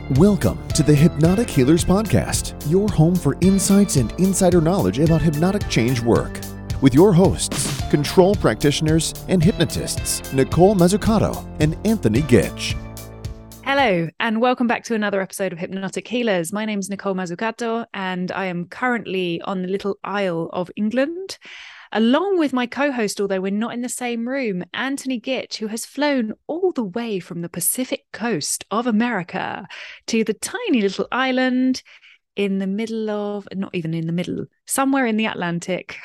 Welcome to the Hypnotic Healers Podcast, your home for insights and insider knowledge about hypnotic change work. With your hosts, control practitioners and hypnotists, Nicole Mazzucato and Anthony Gitch. Hello, and welcome back to another episode of Hypnotic Healers. My name is Nicole Mazzucato, and I am currently on the little Isle of England, along with my co-host, although we're not in the same room, Anthony Gitch, who has flown all the way from the Pacific coast of America to the tiny little island in the middle of, not even in the middle, somewhere in the Atlantic.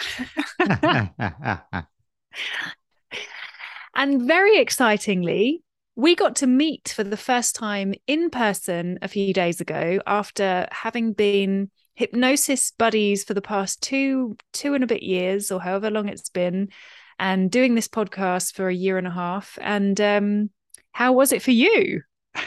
And very excitingly, we got to meet for the first time in person a few days ago after having been hypnosis buddies for the past two and a bit years, or however long it's been, and doing this podcast for a year and a half. And how was it for you?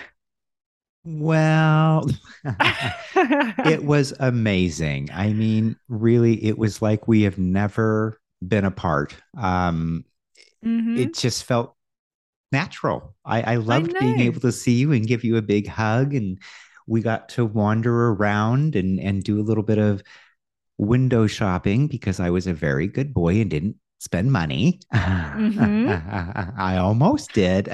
Well, it was amazing. I mean, really, it was like we have never been apart. It just felt natural. I loved being able to see you and give you a big hug, and we got to wander around and do a little bit of window shopping because I was a very good boy and didn't spend money. I almost did.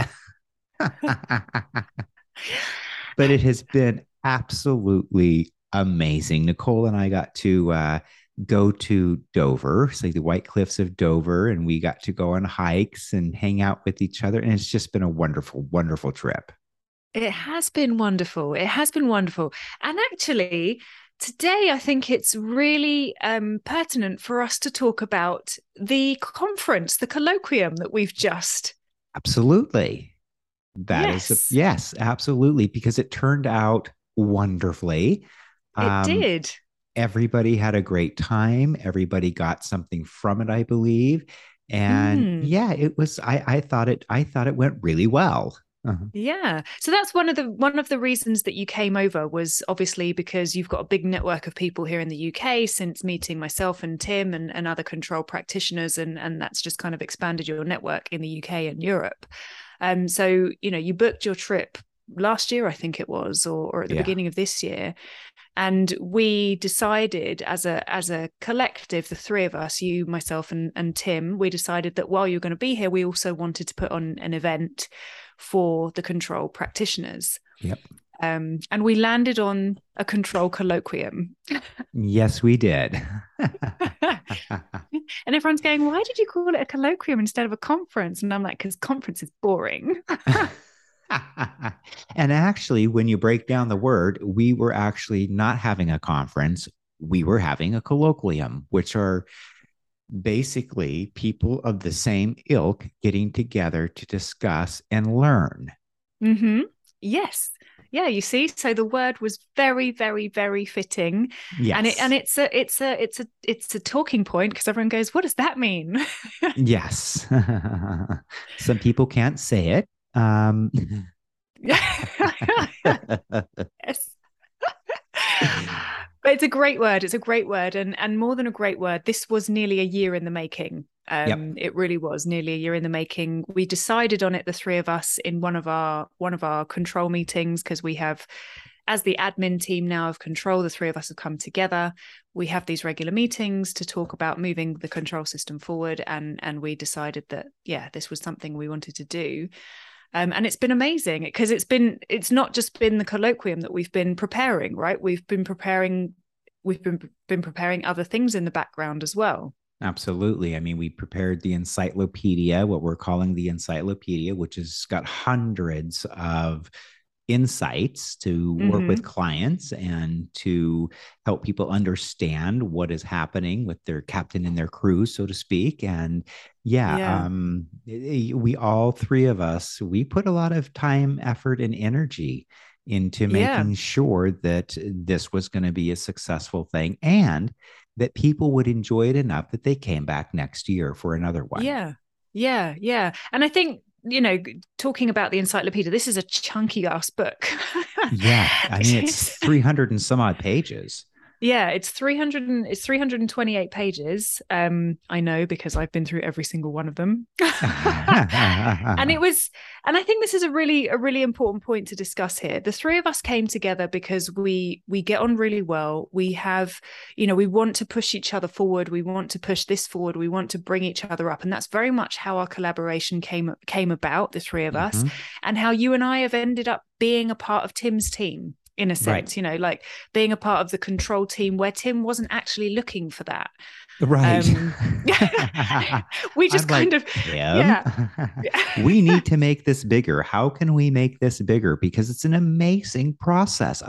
But it has been absolutely amazing. Nicole and I got to go to Dover, so the White Cliffs of Dover, and we got to go on hikes and hang out with each other. And it's just been a wonderful, wonderful trip. It has been wonderful. It has been wonderful. And actually, today, I think it's really pertinent for us to talk about the conference, the colloquium that we've just. Absolutely. Yes, absolutely. Because it turned out wonderfully. It did. Everybody had a great time. Everybody got something from it, I believe. And it was, I thought it went really well. Yeah. So that's one of the reasons that you came over, was obviously because you've got a big network of people here in the UK since meeting myself and Tim and other control practitioners. And that's just kind of expanded your network in the UK and Europe. So, you booked your trip last year, I think it was, or at the beginning of this year. And we decided as a collective, the three of us, you, myself, and Tim, we decided that while you're going to be here, we also wanted to put on an event for the control practitioners. Yep. And we landed on a control colloquium. Yes, we did. And everyone's going, why did you call it a colloquium instead of a conference? And I'm like, because conference is boring. And actually, when you break down the word, we were actually not having a conference. We were having a colloquium, which are basically people of the same ilk getting together to discuss and learn. Yes. Yeah, you see, so the word was very, very, very fitting. Yes. And it's a talking point, because everyone goes, what does that mean? Yes. Some people can't say it. Yes. But it's a great word. It's a great word. And more than a great word, this was nearly a year in the making. It really was nearly a year in the making. We decided on it, the three of us, in one of our control meetings, because we have, as the admin team now of control, the three of us have come together. We have these regular meetings to talk about moving the control system forward. And we decided that, this was something we wanted to do. And it's been amazing, because it's not just been the colloquium that we've been preparing, right? We've been preparing other things in the background as well. Absolutely. I mean, we prepared the encyclopedia, what we're calling the encyclopedia, which has got hundreds of insights to work with clients and to help people understand what is happening with their captain and their crew, so to speak. And we, all three of us, we put a lot of time, effort, and energy into making sure that this was going to be a successful thing and that people would enjoy it enough that they came back next year for another one. Yeah. And I think, talking about the encyclopedia, this is a chunky ass book. Yeah. I mean, it's 300 and some odd pages. Yeah, it's 328 pages. I know because I've been through every single one of them. And I think this is a really important point to discuss here. The three of us came together because we get on really well. We have, we want to push each other forward. We want to push this forward. We want to bring each other up. And that's very much how our collaboration came about, the three of us, and how you and I have ended up being a part of Tim's team. In a sense, right. Like being a part of the control team where Tim wasn't actually looking for that. Right. We just kind of, yeah. We need to make this bigger. How can we make this bigger? Because it's an amazing process.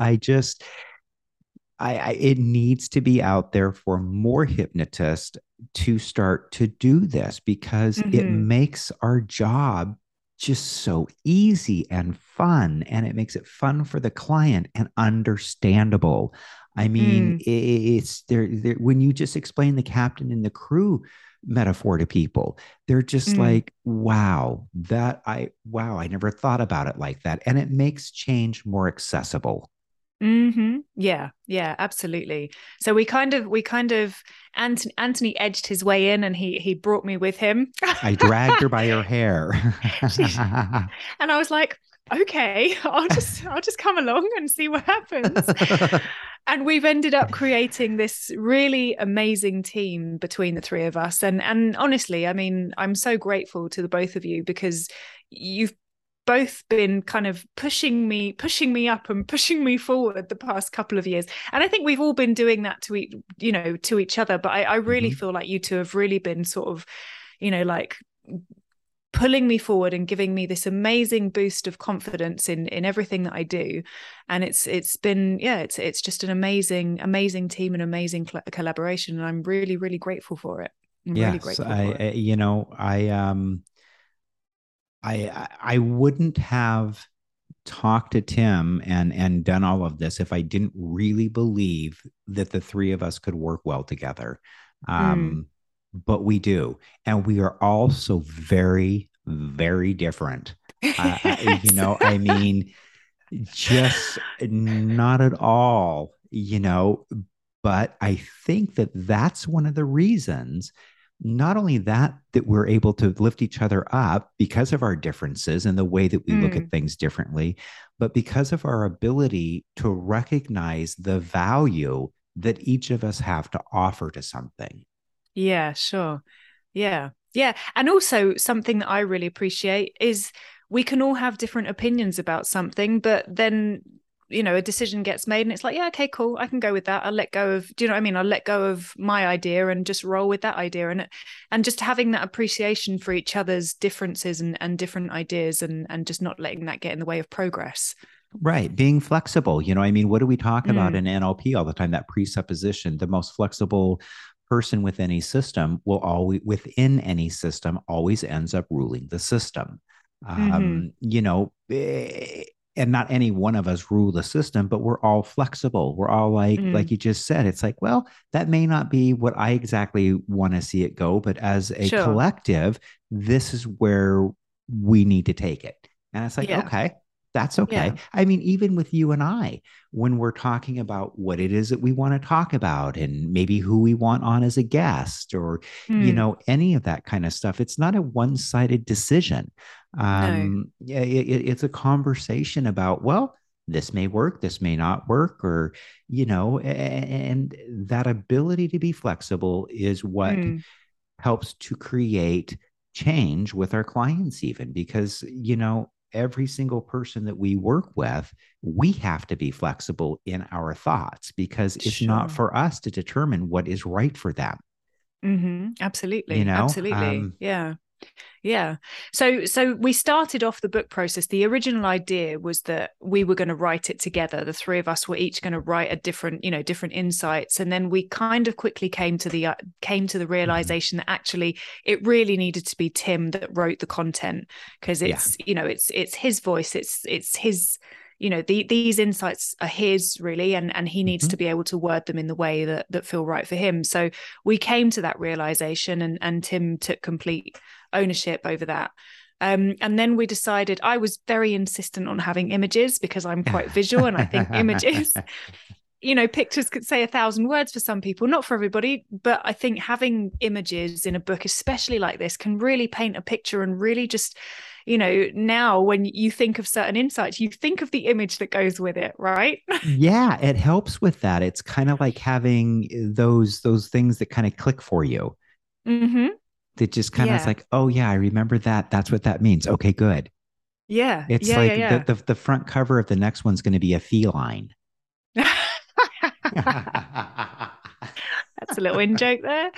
It needs to be out there for more hypnotists to start to do this because it makes our job just so easy and fun, and it makes it fun for the client and understandable. I mean, it's there when you just explain the captain and the crew metaphor to people, they're just like, wow, I never thought about it like that. And it makes change more accessible. Yeah, absolutely. So we kind of Anthony edged his way in, and he brought me with him. I dragged her by her hair. And I was like, okay, I'll just come along and see what happens. And we've ended up creating this really amazing team between the three of us. And honestly, I mean, I'm so grateful to the both of you because you've both been kind of pushing me up and pushing me forward the past couple of years. And I think we've all been doing that to each other. But I really feel like you two have really been sort of, like pulling me forward and giving me this amazing boost of confidence in everything that I do. And it's been, it's just an amazing team and amazing collaboration. And I'm really, really grateful for it. Really grateful for it. I wouldn't have talked to Tim and done all of this if I didn't really believe that the three of us could work well together. But we do. And we are all so very, very different. I mean, just not at all, but I think that that's one of the reasons. Not only that we're able to lift each other up because of our differences and the way that we look at things differently, but because of our ability to recognize the value that each of us have to offer to something. Yeah, sure. Yeah. And also something that I really appreciate is we can all have different opinions about something, but then a decision gets made and it's like, yeah, okay, cool, I can go with that. I'll let go of, do you know what I mean? I'll let go of my idea and just roll with that idea. And just having that appreciation for each other's differences and different ideas and just not letting that get in the way of progress. Right. Being flexible. What do we talk about in NLP all the time? That presupposition, the most flexible person with any system within any system always ends up ruling the system. And not any one of us rule the system, but we're all flexible. We're all like you just said, it's like, well, that may not be what I exactly want to see it go, but as a collective, this is where we need to take it. And it's like, okay, that's okay. Yeah. I mean, even with you and I, when we're talking about what it is that we want to talk about and maybe who we want on as a guest or, any of that kind of stuff, it's not a one-sided decision. No. It's a conversation about, well, this may work, this may not work, or, and that ability to be flexible is what helps to create change with our clients, even because, every single person that we work with, we have to be flexible in our thoughts because it's not for us to determine what is right for them. Absolutely. Absolutely. Yeah. So we started off the book process. The original idea was that we were going to write it together. The three of us were each going to write a different insights. And then we kind of quickly came to the realization that actually it really needed to be Tim that wrote the content because it's his voice. It's his, these insights are his really, and he needs to be able to word them in the way that feel right for him. So we came to that realization and Tim took complete ownership over that. And then we decided, I was very insistent on having images because I'm quite visual and I think images pictures could say 1,000 words for some people, not for everybody. But I think having images in a book, especially like this, can really paint a picture and really just, now when you think of certain insights, you think of the image that goes with it, right? Yeah, it helps with that. It's kind of like having those things that kind of click for you. Mm-hmm. That just kind of is like, oh yeah, I remember that. That's what that means. Okay, good. Yeah. It's the front cover of the next one's going to be a feline. That's a little in joke there.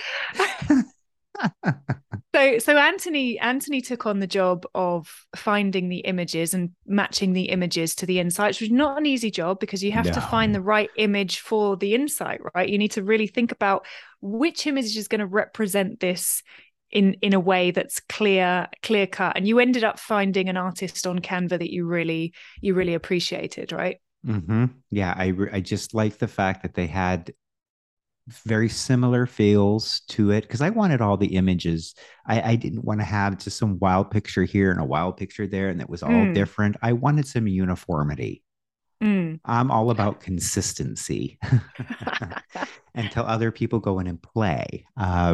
So Anthony took on the job of finding the images and matching the images to the insights, which is not an easy job because you have to find the right image for the insight, right? You need to really think about which image is going to represent this in a way that's clear cut. And you ended up finding an artist on Canva that you really appreciated, right? Mm-hmm. Yeah, I just like the fact that they had very similar feels to it because I wanted all the images. I didn't want to have just some wild picture here and a wild picture there and it was all different. I wanted some uniformity. I'm all about consistency until other people go in and play.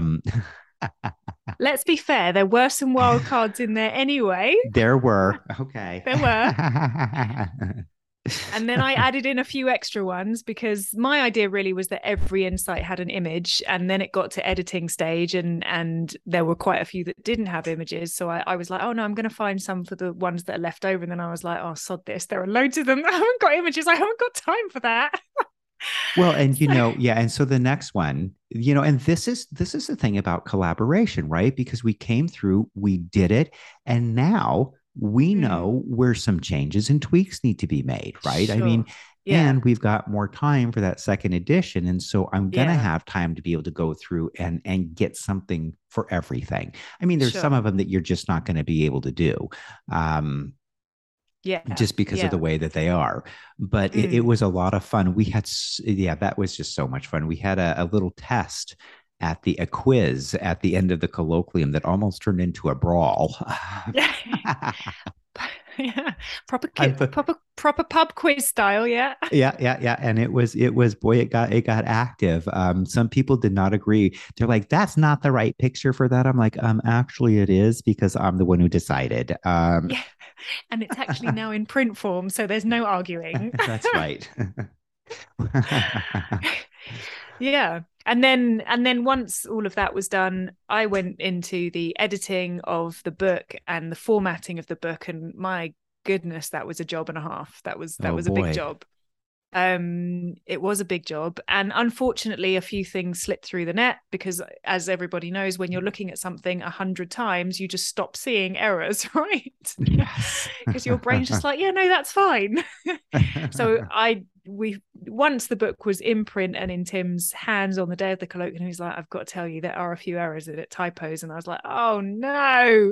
Let's be fair, there were some wild cards in there anyway. There were. Okay. There were. And then I added in a few extra ones because my idea really was that every insight had an image, and then it got to editing stage and there were quite a few that didn't have images. So I was like, oh no, I'm going to find some for the ones that are left over. And then I was like, oh, sod this. There are loads of them. I haven't got images. I haven't got time for that. Well, and and so the next one, and this is the thing about collaboration, right? Because we came through, we did it, and now we know where some changes and tweaks need to be made, right? Sure. I mean, and we've got more time for that second edition. And so I'm going to have time to be able to go through and get something for everything. I mean, there's some of them that you're just not going to be able to do. Just because of the way that they are. But it was a lot of fun. We had, that was just so much fun. We had a little test at a quiz at the end of the colloquium that almost turned into a brawl. Proper pub quiz style. Yeah. And it was boy, it got active. Some people did not agree. They're like, that's not the right picture for that. I'm like, actually it is because I'm the one who decided. And it's actually now in print form, so there's no arguing. That's right. Yeah. And then once all of that was done, I went into the editing of the book and the formatting of the book. And my goodness, that was a job and a half. That was a big job. It was a big job. And unfortunately, a few things slipped through the net because, as everybody knows, when you're looking at something 100 times, you just stop seeing errors, right? Yes. Because your brain's just like, yeah, no, that's fine. So once the book was in print and in Tim's hands on the day of the colloquium, he's like, I've got to tell you, there are a few errors in it, typos. And I was like, oh no.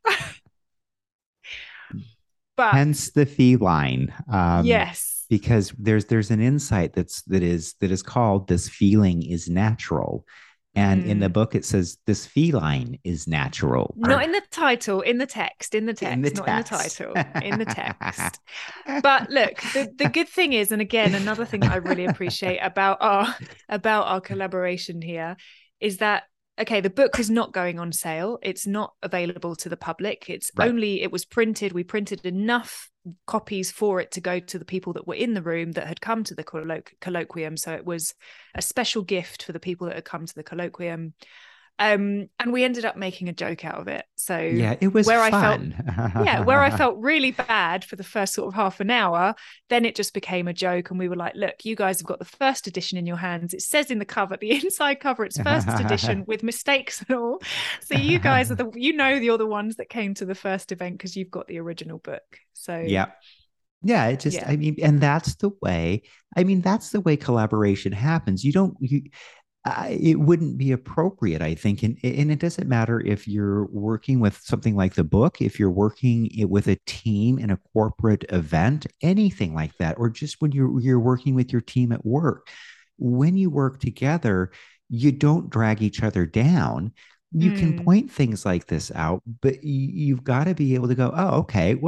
But hence the feline. Yes. Because there's an insight that is called "This feeling is natural," and in the book it says "This feline is natural." Not in the title, in the text, not in the title, in the text. But look, the good thing is, and again, another thing that I really appreciate about our collaboration here is that, okay, the book is not going on sale. It's not available to the public. It's only, it was printed. We printed enough copies for it to go to the people that were in the room that had come to the colloquium. So it was a special gift for the people that had come to the colloquium. And we ended up making a joke out of it. So yeah, it was fun. Where I felt really bad for the first sort of half an hour, then it just became a joke. And we were like, look, you guys have got the first edition in your hands. It says in the cover, the inside cover, it's first edition with mistakes and all. So you guys are you're the ones that came to the first event because you've got the original book. So yeah, it just, I mean, and that's the way collaboration happens. It wouldn't be appropriate, I think. And it doesn't matter if you're working with something like the book, if you're working with a team in a corporate event, anything like that, or just when you're working with your team at work. When you work together, you don't drag each other down. You can point things like this out, but you've got to be able to go, oh, okay, well,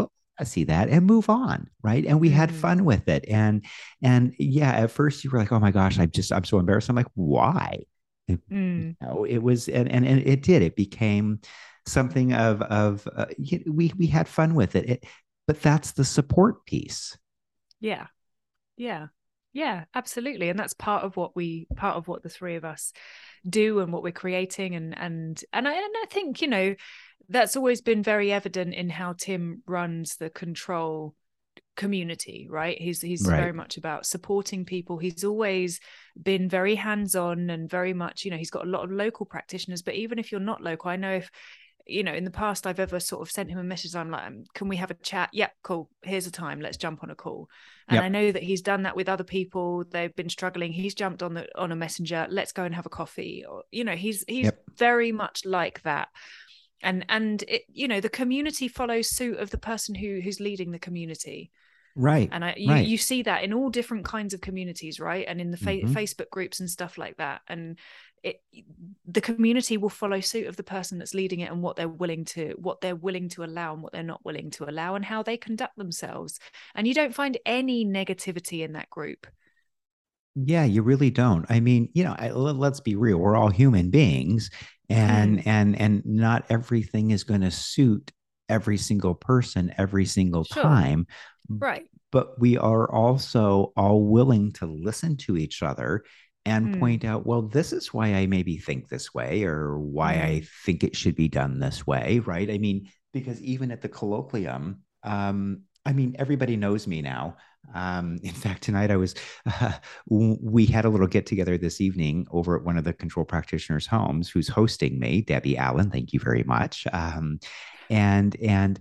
see that, and move on, right? And we had fun with it. And yeah, at first you were like, oh my gosh, I'm so embarrassed. I'm like, why? It was, and it did. It became something we had fun with it. But that's the support piece. Yeah. Yeah. Yeah, absolutely. And that's part of what the three of us do and what we're creating. And I think, that's always been very evident in how Tim runs the Control community, right? He's right. very much about supporting people. He's always been very hands-on and very much, he's got a lot of local practitioners, but even if you're not local, I know if in the past I've ever sort of sent him a message, I'm like, can we have a chat? Yep, cool, here's a time, let's jump on a call. And I know that he's done that with other people. They've been struggling, he's jumped on a messenger, let's go and have a coffee. Or he's very much like that. And it, the community follows suit of the person who's leading the community. Right. And you see that in all different kinds of communities, right? And in the Facebook groups and stuff like that. And the community will follow suit of the person that's leading it, and what they're willing to allow and what they're not willing to allow, and how they conduct themselves. And you don't find any negativity in that group. Yeah, you really don't. I mean, let's be real. We're all human beings, and not everything is going to suit every single person every single time. Right. But we are also all willing to listen to each other and point out, well, this is why I maybe think this way, or why I think it should be done this way, right? I mean, because even at the colloquium, everybody knows me now. In fact, tonight we had a little get together this evening over at one of the Control practitioners' homes, who's hosting me, Debbie Allen. Thank you very much. And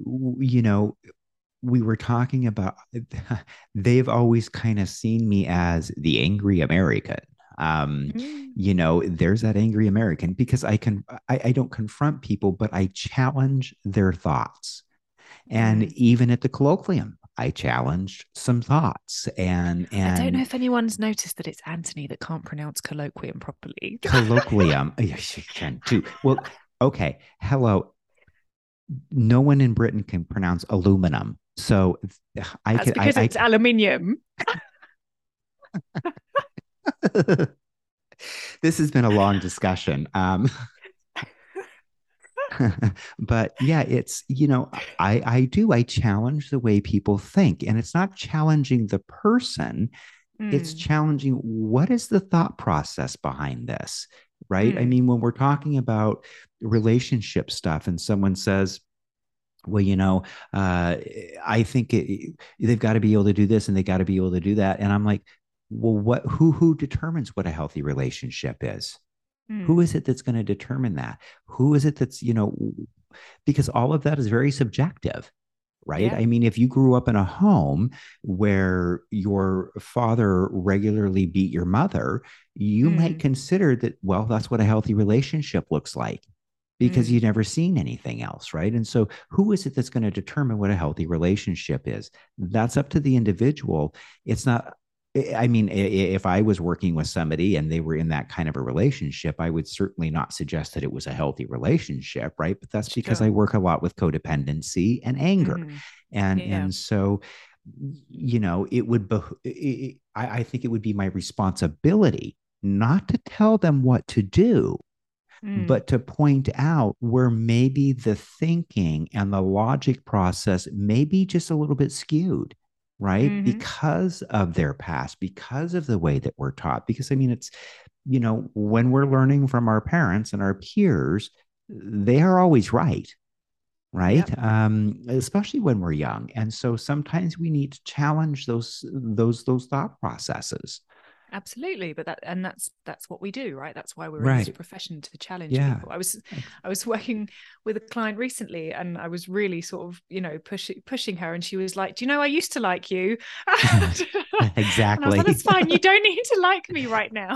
we were talking about, they've always kind of seen me as the angry American. There's that angry American, because I don't confront people, but I challenge their thoughts. And even at the colloquium, I challenged some thoughts. And I don't know if anyone's noticed that it's Anthony that can't pronounce colloquium properly. Colloquium. Yes, you can too. Well, okay. Hello. No one in Britain can pronounce aluminum. So it's aluminium. This has been a long discussion. But yeah, it's, I challenge the way people think, and it's not challenging the person. It's challenging, what is the thought process behind this, right? I mean, when we're talking about relationship stuff and someone says, well, I think they've got to be able to do this and they got to be able to do that. And I'm like, well, who determines what a healthy relationship is? Who is it that's going to determine that? Who is it that's, because all of that is very subjective, right? Yeah. I mean, if you grew up in a home where your father regularly beat your mother, you might consider that, well, that's what a healthy relationship looks like, because you've never seen anything else, right? And so who is it that's going to determine what a healthy relationship is? That's up to the individual. It's not, I mean, if I was working with somebody and they were in that kind of a relationship, I would certainly not suggest that it was a healthy relationship, right? But that's because I work a lot with codependency and anger. And so, it would, I think it would be my responsibility not to tell them what to do, but to point out where maybe the thinking and the logic process may be just a little bit skewed, right? Because of their past, because of the way that we're taught. Because, I mean, it's, when we're learning from our parents and our peers, they are always right, right? Yep. Especially when we're young. And so sometimes we need to challenge those thought processes. Absolutely, but that's what we do, right? That's why we're in this profession, to challenge people. I was working with a client recently, and I was really sort of pushing her, and she was like, "Do you know, I used to like you." Exactly. And I was like, "That's fine. You don't need to like me right now."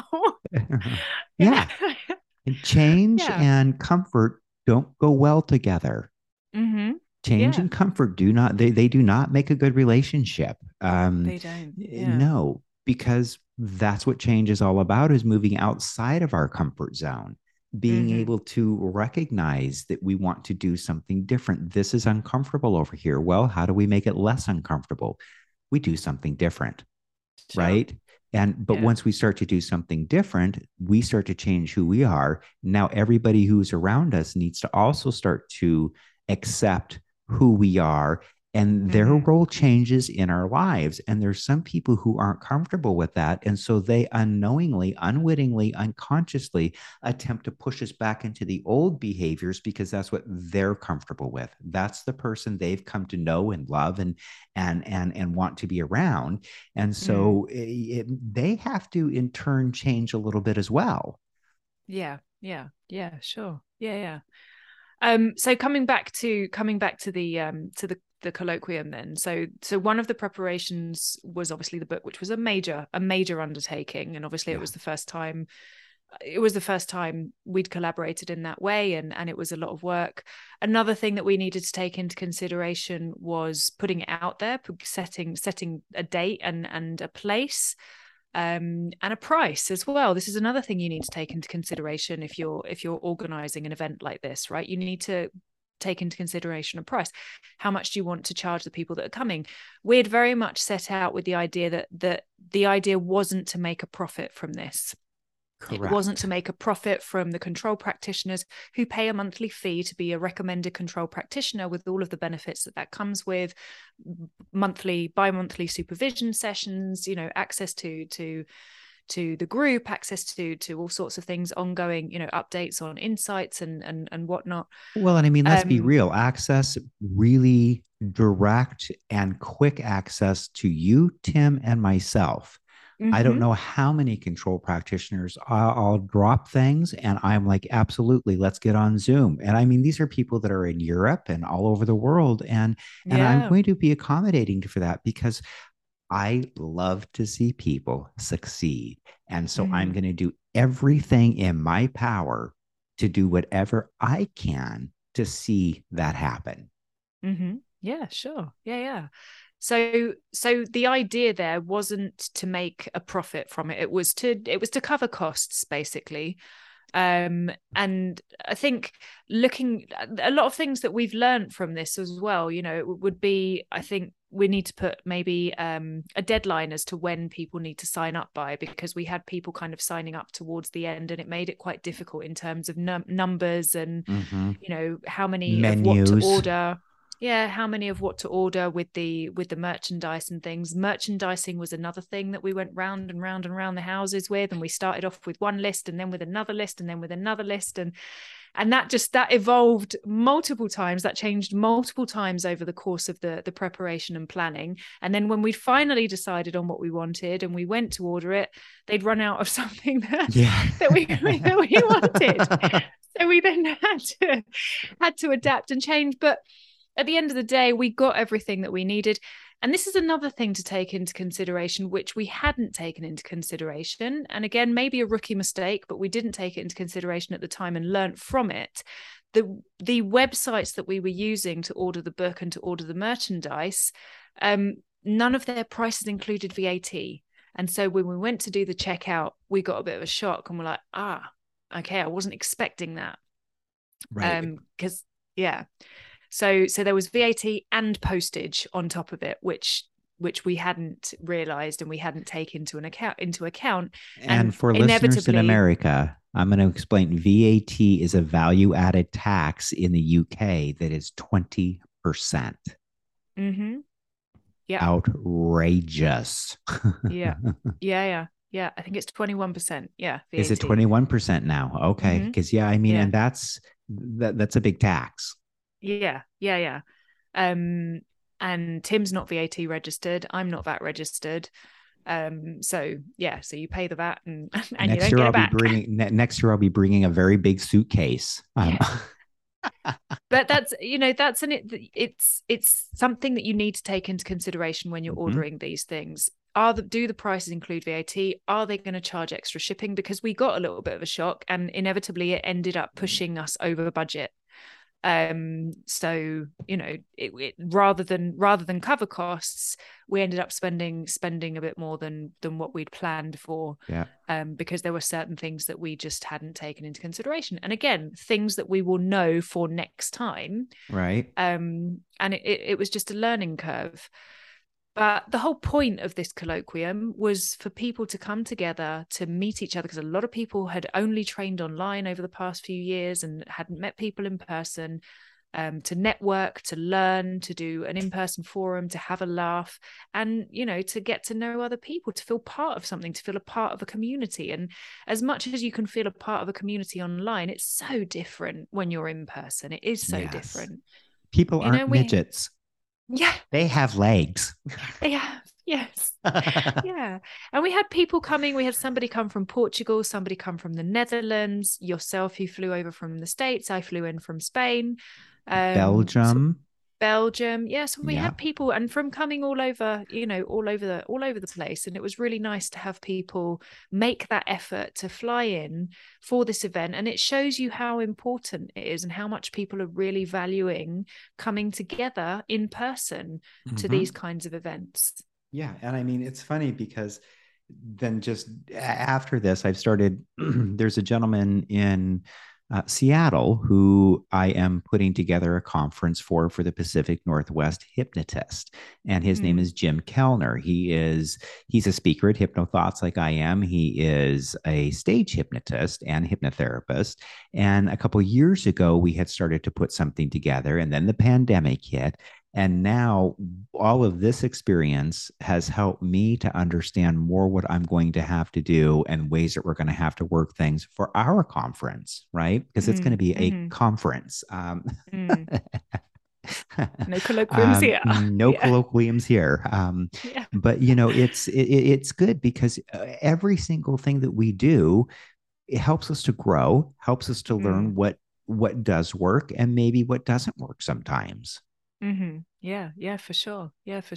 Yeah. Change and comfort don't go well together. Change and comfort do not make a good relationship. They don't. No, because that's what change is all about, is moving outside of our comfort zone. being able to recognize that we want to do something different. This is uncomfortable over here. Well, how do we make it less uncomfortable? We do something different, right? But once we start to do something different, we start to change who we are. Now, everybody who's around us needs to also start to accept who we are, and their role changes in our lives. And there's some people who aren't comfortable with that. And so they unknowingly, unwittingly, unconsciously attempt to push us back into the old behaviors because that's what they're comfortable with. That's the person they've come to know and love and want to be around. And so they have to in turn change a little bit as well. Yeah, sure. Yeah. So coming back to the colloquium then. So one of the preparations was obviously the book, which was a major undertaking. And obviously it was the first time we'd collaborated in that way, and it was a lot of work. Another thing that we needed to take into consideration was putting it out there, setting a date and a place, and a price as well. This is another thing you need to take into consideration if you're organizing an event like this, right? You need to take into consideration a price. How much do you want to charge the people that are coming? We had very much set out with the idea that the idea wasn't to make a profit from this. Correct. It wasn't to make a profit from the control practitioners who pay a monthly fee to be a recommended control practitioner, with all of the benefits that comes with bi-monthly supervision sessions, access to the group, access to all sorts of things, ongoing, updates on insights and whatnot. Well, and I mean, let's be real, access, really direct and quick access to you, Tim, and myself. I don't know how many control practitioners I'll drop things and I'm like, absolutely, let's get on Zoom. And I mean, these are people that are in Europe and all over the world. And I'm going to be accommodating for that because I love to see people succeed. And so I'm going to do everything in my power to do whatever I can to see that happen. Yeah, sure. Yeah. So the idea there wasn't to make a profit from it. It was to cover costs, basically. And I think looking a lot of things that we've learned from this as well, it would be, I think we need to put maybe a deadline as to when people need to sign up by, because we had people kind of signing up towards the end, and it made it quite difficult in terms of numbers and how many menus. Of what to order. Yeah, how many of what to order with the merchandise and things. Merchandising was another thing that we went round and round and round the houses with, and we started off with one list and then with another list and then with another list, and that evolved multiple times. That changed multiple times over the course of the preparation and planning. And then when we finally decided on what we wanted and we went to order it, they'd run out of something that we wanted. So we then had to adapt and change, but at the end of the day, we got everything that we needed. And this is another thing to take into consideration, which we hadn't taken into consideration. And again, maybe a rookie mistake, but we didn't take it into consideration at the time and learnt from it. The websites that we were using to order the book and to order the merchandise, none of their prices included VAT. And so when we went to do the checkout, we got a bit of a shock and we're like, okay, I wasn't expecting that. Right. So there was VAT and postage on top of it, which we hadn't realized and we hadn't taken into account. And for listeners in America, I'm going to explain. VAT is a value-added tax in the UK that is 20%. Yeah. Outrageous. Yeah. I think it's 21%. Yeah. VAT. Is it 21% now? Okay. Because and that's a big tax. Yeah. And Tim's not VAT registered. I'm not VAT registered. So you pay the VAT and next you don't year get it back. Next year I'll be bringing a very big suitcase. But it's something that you need to take into consideration when you're ordering these things. Do the prices include VAT? Are they going to charge extra shipping? Because we got a little bit of a shock, and inevitably it ended up pushing us over budget. So, you know, rather than cover costs, we ended up spending a bit more than what we'd planned for. Yeah. Because there were certain things that we just hadn't taken into consideration. And again, things that we will know for next time. Right. And it was just a learning curve. But the whole point of this colloquium was for people to come together to meet each other, because a lot of people had only trained online over the past few years and hadn't met people in person, to network, to learn, to do an in-person forum, to have a laugh, and, you know, to get to know other people, to feel part of something, to feel a part of a community. And as much as you can feel a part of a community online, it's so different when you're in person. It is so different. People aren't midgets. Yeah. They have legs. Yeah. Yes. Yeah. And we had people coming. We had somebody come from Portugal, somebody come from the Netherlands, yourself who flew over from the States. I flew in from Spain. Belgium. Yeah. So we had people, and from coming all over, you know, all over the place. And it was really nice to have people make that effort to fly in for this event. And it shows you how important it is and how much people are really valuing coming together in person to these kinds of events. Yeah. And I mean, it's funny because then just after this, I've started, there's a gentleman in Seattle, who I am putting together a conference for the Pacific Northwest hypnotist. And his name is Jim Kellner. He's a speaker at HypnoThoughts like I am. He is a stage hypnotist and hypnotherapist. And a couple of years ago, we had started to put something together, and then the pandemic hit. And now all of this experience has helped me to understand more what I'm going to have to do and ways that we're going to have to work things for our conference, right? Because it's going to be a conference. No colloquiums here. No colloquiums here. But, you know, it's good because every single thing that we do, it helps us to grow, helps us to learn what does work and maybe what doesn't work sometimes. Yeah, for sure.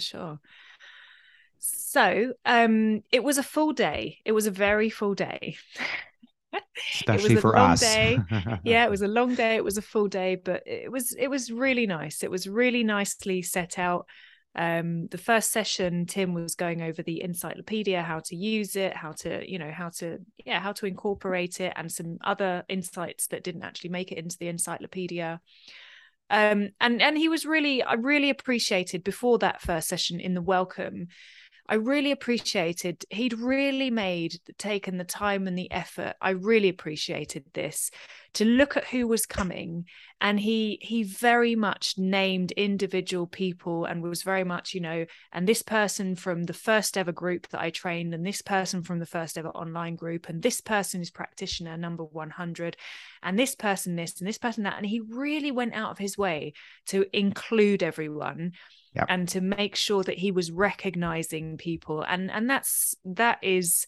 So it was a full day. It was a very full day. Especially for us. Yeah, it was a long day. It was a full day, but it was really nice. It was really nicely set out. The first session, Tim was going over the encyclopedia, how to use it, how to incorporate it, and some other insights that didn't actually make it into the encyclopedia. And he was I really appreciated before that first session in the welcome. I really appreciated he'd really taken the time and the effort. I really appreciated this, to look at who was coming, and he very much named individual people and was very much, you know, and this person from the first ever group that I trained, and this person from the first ever online group, and this person is practitioner number 100, and this person this, and this person that. And he really went out of his way to include everyone. Yep. And to make sure that he was recognizing people, and that is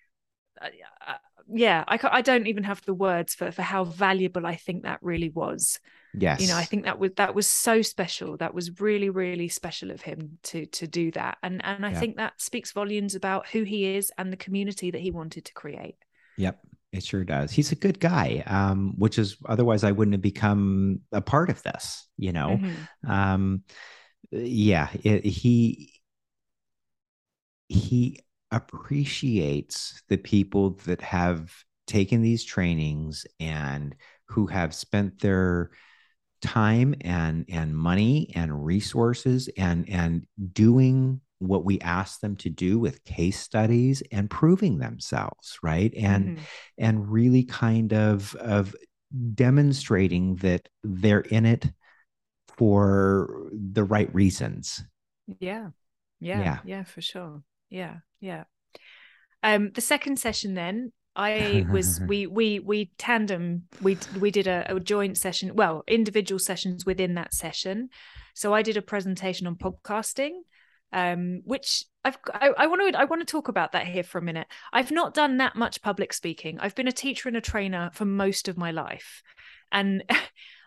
I don't even have the words for how valuable I think that really was. Yes. You know, I think that was so special. That was really, really special of him to do that, and I think that speaks volumes about who he is and the community that he wanted to create. Yep. It sure does. He's a good guy, which is otherwise I wouldn't have become a part of this, you know. He appreciates the people that have taken these trainings and who have spent their time and money and resources and doing what we ask them to do with case studies and proving themselves, right? And really kind of demonstrating that they're in it for the right reasons. Yeah, for sure. Yeah. The second session then, we tandem, we did a joint session, well, individual sessions within that session. So I did a presentation on podcasting, which I want to talk about that here for a minute. I've not done that much public speaking. I've been a teacher and a trainer for most of my life, and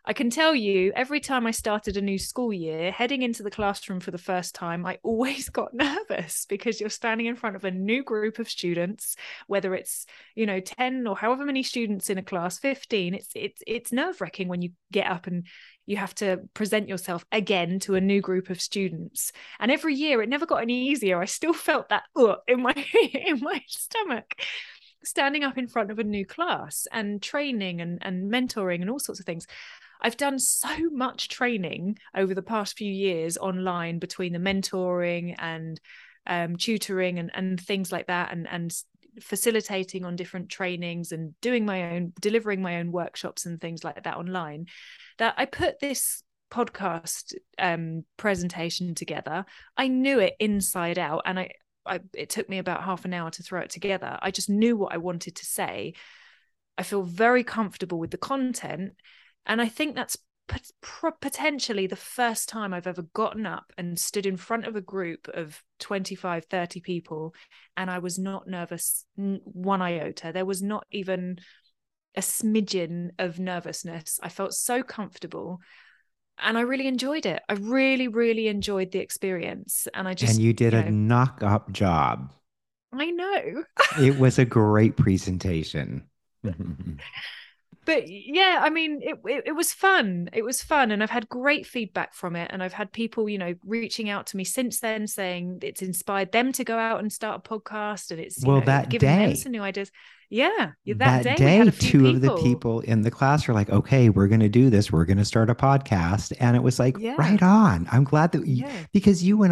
I can tell you, every time I started a new school year, heading into the classroom for the first time, I always got nervous because you're standing in front of a new group of students, whether it's, 10 or however many students in a class, 15. It's nerve-wracking when you get up and you have to present yourself again to a new group of students. And every year it never got any easier. I still felt that in my in my stomach, standing up in front of a new class and training and mentoring and all sorts of things. I've done so much training over the past few years online between the mentoring and tutoring and things like that, and facilitating on different trainings and delivering my own workshops and things like that online, that I put this podcast presentation together. I knew it inside out, and it took me about half an hour to throw it together. I just knew what I wanted to say. I feel very comfortable with the content. And I think that's potentially the first time I've ever gotten up and stood in front of a group of 25, 30 people, and I was not nervous one iota. There was not even a smidgen of nervousness. I felt so comfortable, and I really enjoyed it. I really, really enjoyed the experience. And you did a knock-up job. I know. It was a great presentation. But yeah, I mean, it was fun. It was fun. And I've had great feedback from it. And I've had people, reaching out to me since then saying it's inspired them to go out and start a podcast. And it's given them some new ideas. Yeah. That day we had a few two of the people in the class were like, okay, we're going to do this. We're going to start a podcast. And it was like, right on. I'm glad that because you and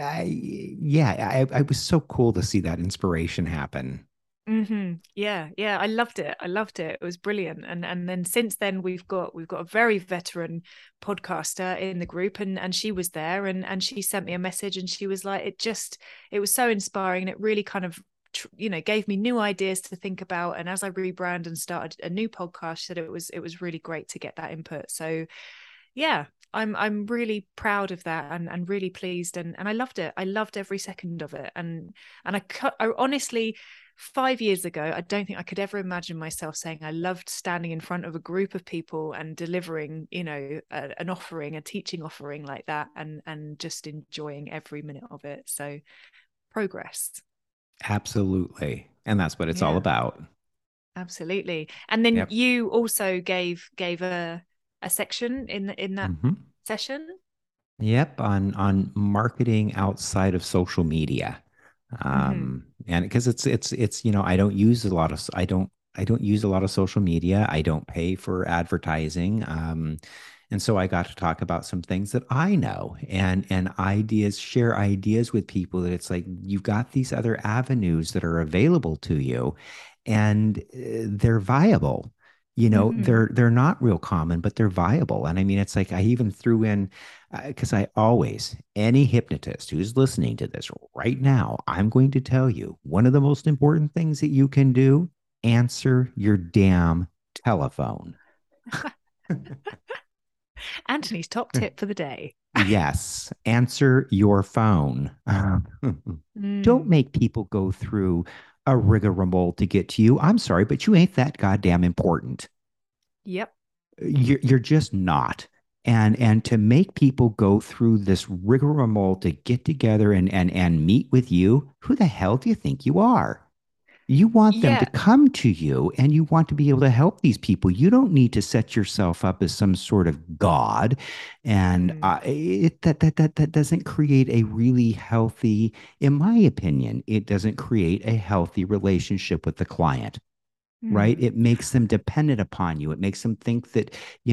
I was so cool to see that inspiration happen. Mm-hmm. Yeah. I loved it. It was brilliant. And then since then we've got a very veteran podcaster in the group, and she was there, and she sent me a message, and she was like, it was so inspiring, and it really kind of gave me new ideas to think about. And as I rebrand and started a new podcast, she said it was really great to get that input. So yeah, I'm really proud of that, and really pleased, and I loved it. I loved every second of it. And I honestly, 5 years ago, I don't think I could ever imagine myself saying I loved standing in front of a group of people and delivering, an offering, a teaching offering like that, and just enjoying every minute of it. So progress. Absolutely. And that's what it's all about. Absolutely. And then you also gave a section in that session. Yep, on marketing outside of social media. And because it's I don't use a lot of social media. I don't pay for advertising. And so I got to talk about some things that I know and share ideas with people, that it's like, you've got these other avenues that are available to you, and they're viable. They're not real common, but they're viable. And I mean, it's like, I even threw in, because any hypnotist who's listening to this right now, I'm going to tell you, one of the most important things that you can do: answer your damn telephone. Anthony's top tip for the day. Yes. Answer your phone. Don't make people go through a rigmarole to get to you. I'm sorry, but you ain't that goddamn important. Yep. You're just not. And to make people go through this rigmarole to get together and meet with you, who the hell do you think you are? You want them to come to you, and you want to be able to help these people. You don't need to set yourself up as some sort of god. And that doesn't create a really healthy, in my opinion, it doesn't create a healthy relationship with the client. Right? It makes them dependent upon you. It makes them think that,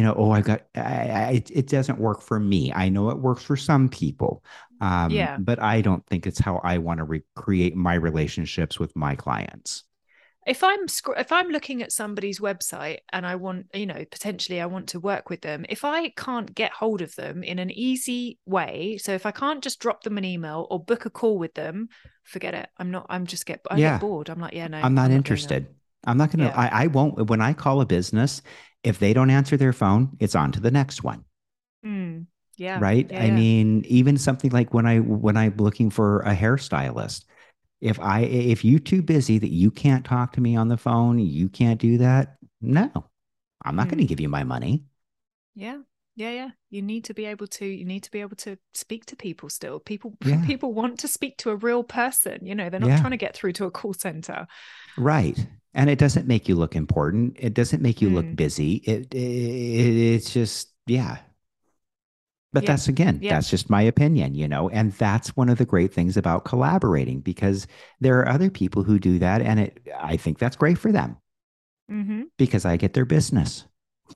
it doesn't work for me. I know it works for some people. But I don't think it's how I want to recreate my relationships with my clients. If I'm looking at somebody's website and I want, potentially I want to work with them, if I can't get hold of them in an easy way, so if I can't just drop them an email or book a call with them, forget it. I get bored. I'm like, no, I'm not interested. I'm not going to, I won't, when I call a business, if they don't answer their phone, it's on to the next one. Yeah. Right. Yeah, I mean, even something like when I'm looking for a hairstylist, if you're too busy that you can't talk to me on the phone, you can't do that. No, I'm not going to give you my money. Yeah. Yeah. You need to be able to speak to people still. People Yeah. people want to speak to a real person. They're not Yeah. trying to get through to a call center. Right. And it doesn't make you look important. It doesn't make you look busy. It's just, yeah. But Yeah. that's just my opinion, and that's one of the great things about collaborating, because there are other people who do that. And I think that's great for them because I get their business.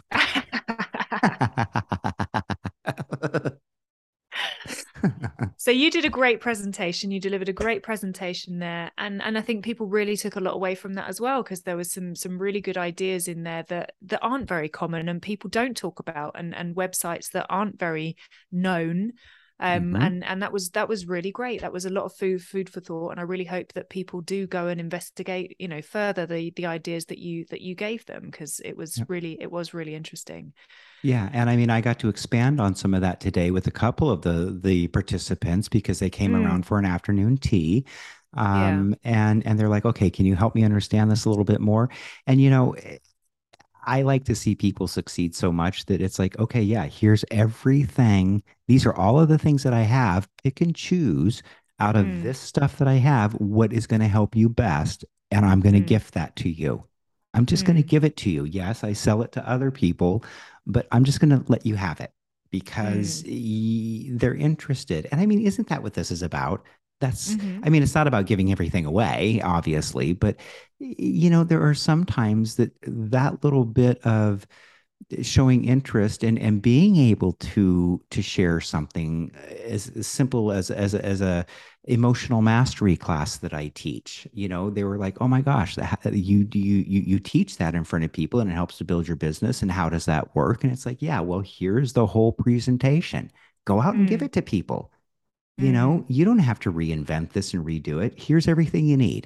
So you did a great presentation. You delivered a great presentation there, and I think people really took a lot away from that as well, because there was some really good ideas in there that aren't very common and people don't talk about, and websites that aren't very known. And that was really great. That was a lot of food for thought, and I really hope that people do go and investigate, further the ideas that you gave them, because it was really interesting. Yeah, and I mean, I got to expand on some of that today with a couple of the participants, because they came around for an afternoon tea, and they're like, "Okay, can you help me understand this a little bit more?" And I like to see people succeed so much that it's like, okay, yeah, here's everything. These are all of the things that I have. Pick and choose out of this stuff that I have, what is going to help you best, and I'm going to gift that to you. I'm just going to give it to you. Yes, I sell it to other people, but I'm just going to let you have it because they're interested. And I mean, isn't that what this is about? I mean, it's not about giving everything away, obviously, but there are some times that little bit of showing interest and being able to share something as simple as a emotional mastery class that I teach. They were like, "Oh my gosh, you teach that in front of people and it helps to build your business, and how does that work?" And it's like, "Yeah, well, here's the whole presentation. Go out and give it to people. You don't have to reinvent this and redo it. Here's everything you need."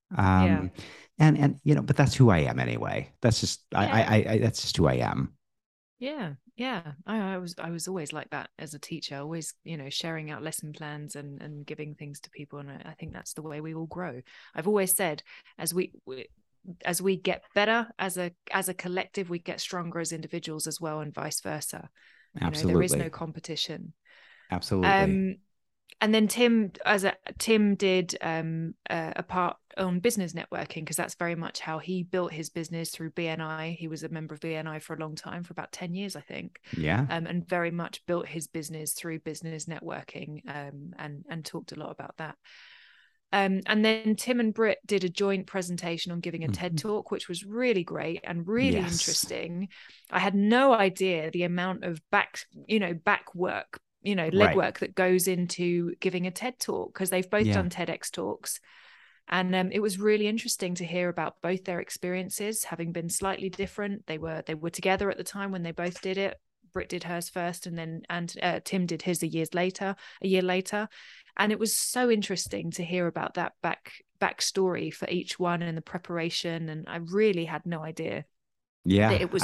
And but that's who I am anyway. That's just I that's just who I am. Yeah. I was always like that as a teacher, always, sharing out lesson plans and giving things to people. And I think that's the way we all grow. I've always said, as we get better as a collective, we get stronger as individuals as well, and vice versa. Absolutely. There is no competition. Absolutely. And then Tim did a part on business networking, because that's very much how he built his business, through BNI. He was a member of BNI for a long time, for about 10 years, I think. Yeah. And very much built his business through business networking, and talked a lot about that. And then Tim and Britt did a joint presentation on giving a TED Talk, which was really great and really interesting. I had no idea the amount of back work, legwork that goes into giving a TED Talk, because they've both done TEDx talks. And it was really interesting to hear about both their experiences, having been slightly different. They were together at the time when they both did it. Britt did hers first, and Tim did his a year later. And it was so interesting to hear about that backstory for each one and the preparation. And I really had no idea that it was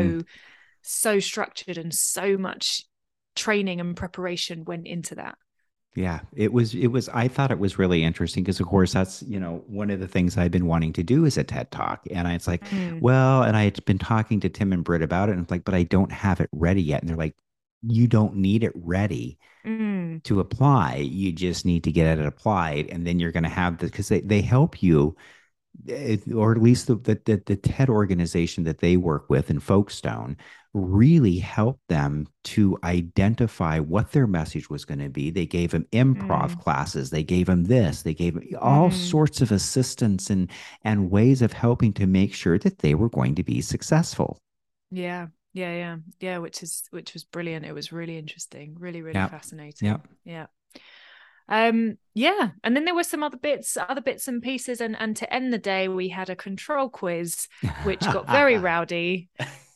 so structured, and so much training and preparation went into that. Yeah, it was, I thought it was really interesting because, of course, that's, one of the things I've been wanting to do is a TED Talk. And it's like, well, and I had been talking to Tim and Britt about it, and it's like, but I don't have it ready yet. And they're like, you don't need it ready to apply. You just need to get it applied. And then you're going to have the, because they help you, or at least the TED organization that they work with in Folkestone really helped them to identify what their message was going to be. They gave them improv classes. They gave them this. They gave them all sorts of assistance and ways of helping to make sure that they were going to be successful. Yeah. Which was brilliant. It was really interesting, really fascinating. Yeah. And then there were some other bits and pieces, and to end the day we had a control quiz which got very rowdy.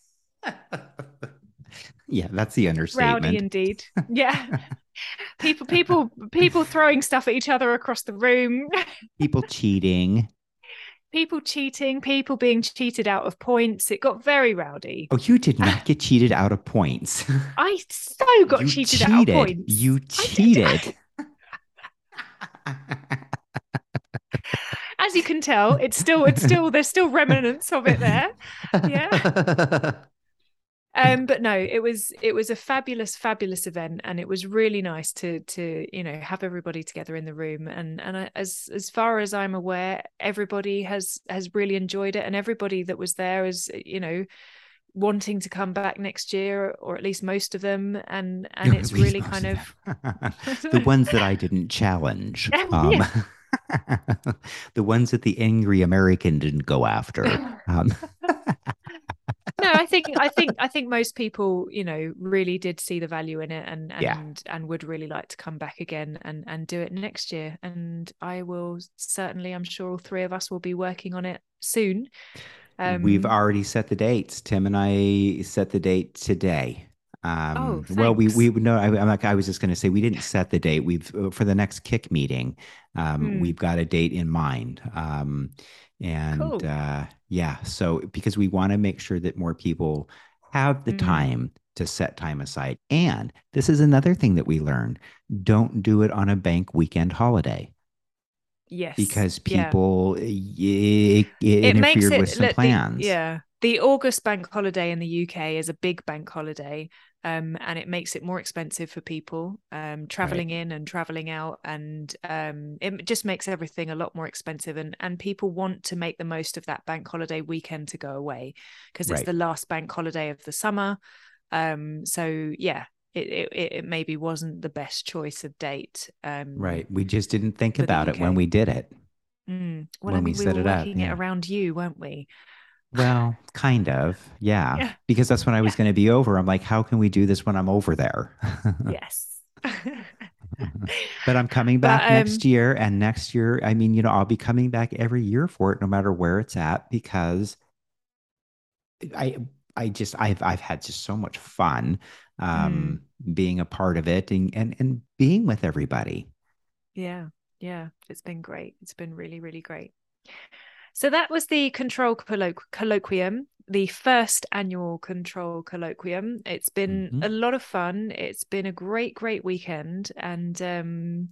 Yeah, that's the understatement. Rowdy indeed. Yeah. people throwing stuff at each other across the room. People cheating, people being cheated out of points. It got very rowdy. Oh, you did not get cheated out of points. I so got cheated out of points. You cheated. As you can tell, it's still there's still remnants of it there. Yeah. But no, it was a fabulous event, and it was really nice to have everybody together in the room, and as far as I'm aware, everybody has really enjoyed it, and everybody that was there is wanting to come back next year, or at least most of them, and it's really kind of the ones that I didn't challenge. The ones that the angry American didn't go after. No, I think most people, really did see the value in it, and would really like to come back again and do it next year. And I will certainly, I'm sure all three of us will be working on it soon. We've already set the dates. Tim and I set the date today. Well, we no, I was just going to say we didn't set the date. We've for the next KIC meeting, we've got a date in mind. Cool. So because we want to make sure that more people have the time to set time aside. And this is another thing that we learned: don't do it on a bank weekend holiday. Yes, because people it interfered with some plans. The August bank holiday in the UK is a big bank holiday, and it makes it more expensive for people traveling in and traveling out, and it just makes everything a lot more expensive, and people want to make the most of that bank holiday weekend to go away because it's the last bank holiday of the summer. It maybe wasn't the best choice of date. We just didn't think about it when we did it. When we set it up, working it around you, weren't we? Well, kind of, yeah. Because that's when I was going to be over. I'm like, how can we do this when I'm over there? Yes. But I'm coming back next year, and next year, I mean, I'll be coming back every year for it, no matter where it's at, because I've had just so much fun being a part of it and being with everybody. Yeah. It's been great. It's been really, really great. So that was the Control Colloquium, the first annual Control Colloquium. It's been a lot of fun. It's been a great, great weekend. And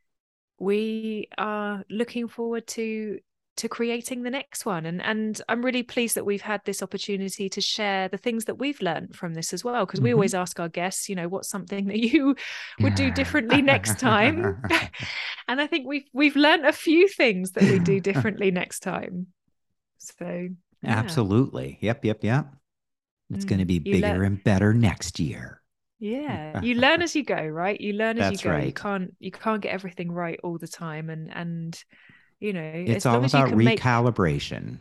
we are looking forward to creating the next one. And I'm really pleased that we've had this opportunity to share the things that we've learned from this as well. Because we always ask our guests, what's something that you would do differently next time? And I think we've learned a few things that we do differently next time. So absolutely. Yep. It's going to be bigger and better next year. Yeah. You learn as you go, right? You learn as you go. Right. You can't get everything right all the time. And it's all about recalibration.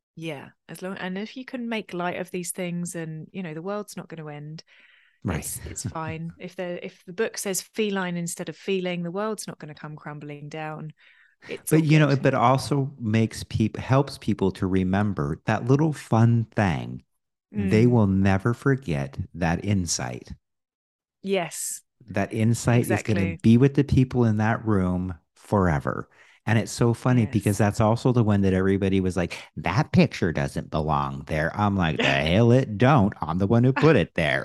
And if you can make light of these things, and the world's not going to end, right? It's fine. If the book says feline instead of feeling, the world's not going to come crumbling down. But also helps people to remember that little fun thing. They will never forget that insight. Yes, that insight is going to be with the people in that room forever. And it's so funny because that's also the one that everybody was like, that picture doesn't belong there. I'm like, the hell it don't. I'm the one who put it there.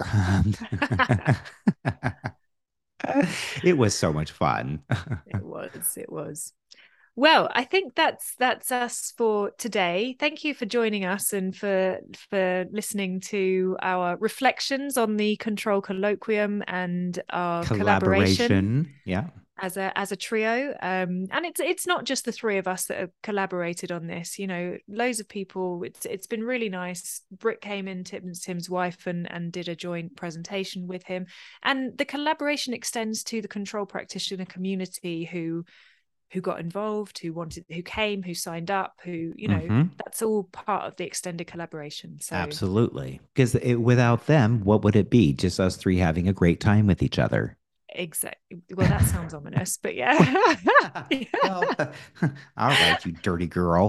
It was so much fun. It was. Well, I think that's us for today. Thank you for joining us and for listening to our reflections on the Control Colloquium and our collaboration. Yeah. As a trio, and it's not just the three of us that have collaborated on this. Loads of people. It's been really nice. Britt came in, Tim's wife, and did a joint presentation with him. And the collaboration extends to the control practitioner community who got involved, who came, who signed up, who that's all part of the extended collaboration. So absolutely, because without them, what would it be? Just us three having a great time with each other. Exactly. Well, that sounds ominous, but yeah. Well, all right, you dirty girl.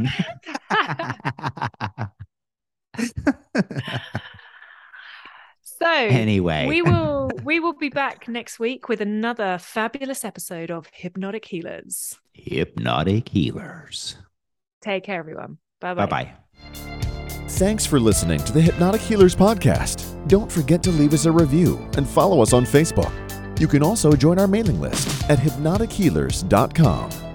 So anyway, we will be back next week with another fabulous episode of Hypnotic Healers. Hypnotic Healers. Take care, everyone. Bye-bye. Bye-bye. Thanks for listening to the Hypnotic Healers podcast. Don't forget to leave us a review and follow us on Facebook. You can also join our mailing list at hypnotichealers.com.